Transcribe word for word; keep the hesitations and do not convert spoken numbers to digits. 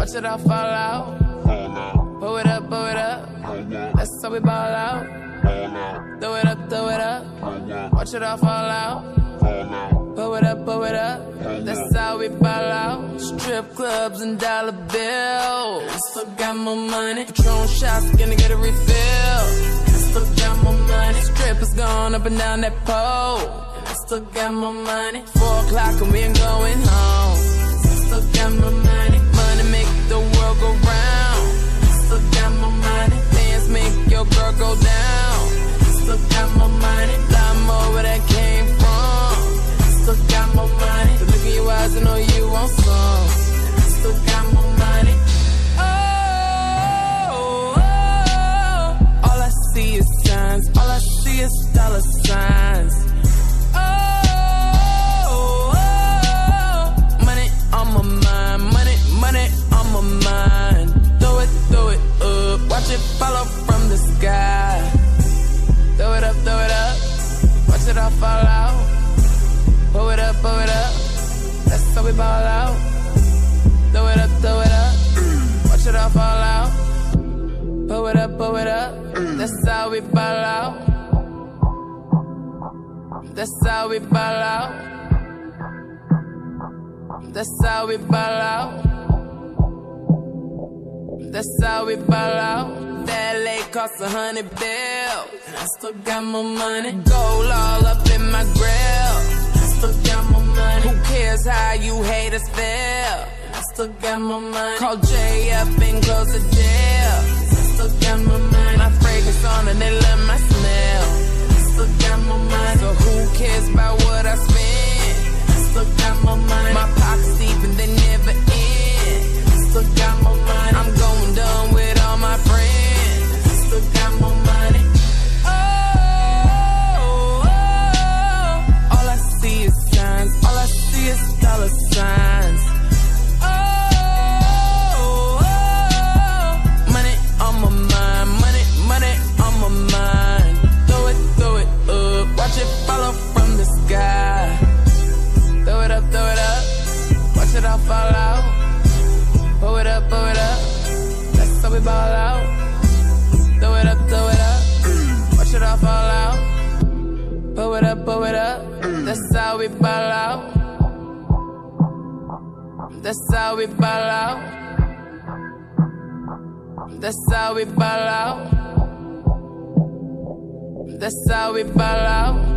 Watch it all fall out. Pull it up, pull it up. That's how we ball out. Throw it up, throw it up. Watch it all fall out. Pull it up, pull it up. That's how we ball out. Strip clubs and dollar bills. Still got more money. Patron shots, gonna get a refill. Still got more money. Strippers gone up and down that pole. Still got more money. Four o'clock and we ain't going home. Still got more money. Money make the world go round. Still got more money. Dance make your girl go down. Still got more money. Lot more where that came from. Still got more money. The look in your eyes, I know you want some. Still got more money. Oh, oh, oh. All I see is signs. All I see is dollar signs. Oh, oh, oh. Money on my mind. Money, money on my mind. Throw it, throw it up. Watch it follow from the sky. Throw it up, throw it up. Watch it all fall out. Pull it up, pull it up. That's how we ball out. Throw it up, throw it up. Watch it all fall out. Pull it up, pull it up. That's how we ball out. That's how we ball out. That's how we ball out. That's how we ball out. That lake cost a hundred bills. I still got more money. Gold all up in my grill. I still got more money. Who cares how you haters feel? I still got more money. Call J up and close the deal. I still got more money. My fragrance on and they love my smell. I still got more money. So who cares about what I spend? I still got more money. My pockets deep and they never end. I still got more money. I'm going dumb with all my friends. I still got more money. Oh, oh, oh. All I see is signs. All I see is dollar signs. Oh, oh, oh. Money on my mind. Money, money on my mind. Throw it, throw it up. Watch it follow from the sky. Throw it up, throw it up. Watch it all fall out. Pull it up, pull it up. That's how we ball out. Throw it up, throw it up. Watch it all fall out. Pull it up, pull it up. That's how we ball out. That's how we ball out. That's how we ball out. That's how we ball out.